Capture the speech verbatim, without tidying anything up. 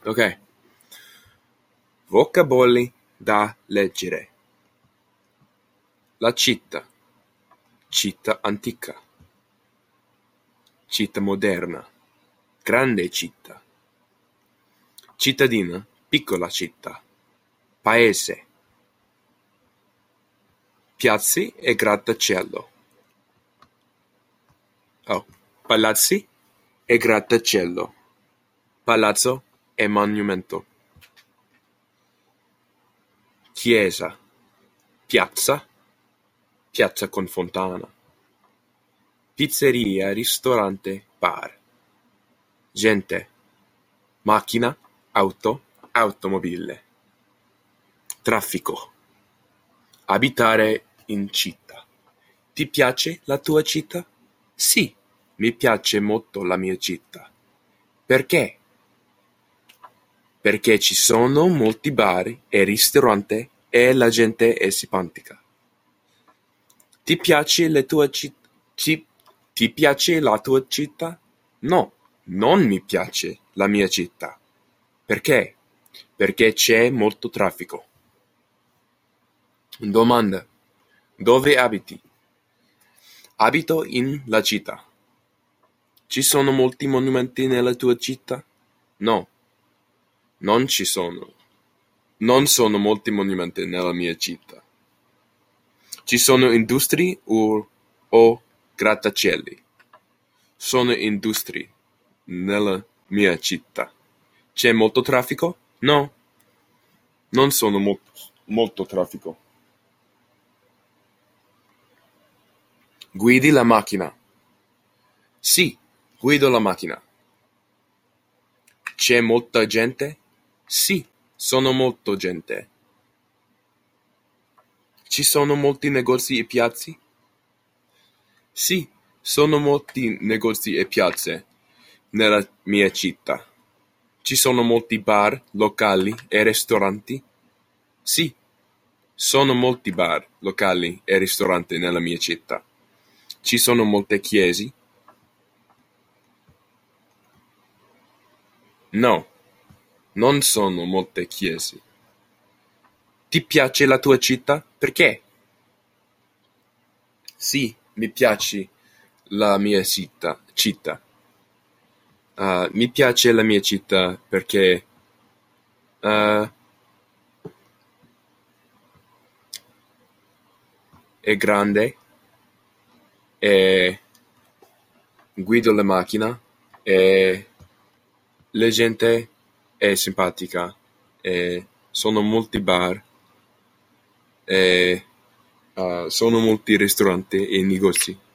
Ok. Vocaboli da leggere. La città. Città antica. Città moderna. Grande città. Cittadina. Piccola città. Paese. Piazze e grattacielo. Oh, palazzi e grattacielo. Palazzo e monumento. Chiesa. Piazza. Piazza con fontana. Pizzeria, ristorante, bar. Gente. Macchina, auto, automobile. Traffico. Abitare in città. Ti piace la tua città? Sì, mi piace molto la mia città. Perché? Perché ci sono molti bar e ristoranti e la gente è simpatica. Ti piace la tua città? Ti, ti piace la tua città? No, non mi piace la mia città. Perché? Perché c'è molto traffico. Domanda. Dove abiti? Abito in la città. Ci sono molti monumenti nella tua città? No, non ci sono. Non sono molti monumenti nella mia città. Ci sono industrie o, o grattacieli? Sono industrie nella mia città. C'è molto traffico? No, non sono mo- molto traffico. Guidi la macchina? Sì, guido la macchina. C'è molta gente? Sì, sono molto gente. Ci sono molti negozi e piazze? Sì, sono molti negozi e piazze nella mia città. Ci sono molti bar, locali e ristoranti? Sì, sono molti bar, locali e ristoranti nella mia città. Ci sono molte chiese? No, non sono molte chiese. Ti piace la tua città? Perché? Sì, mi piace la mia città. città. Uh, mi piace la mia città perché uh, è grande e guido la macchina e la gente è simpatica e sono molti bar e uh, sono molti ristoranti e negozi.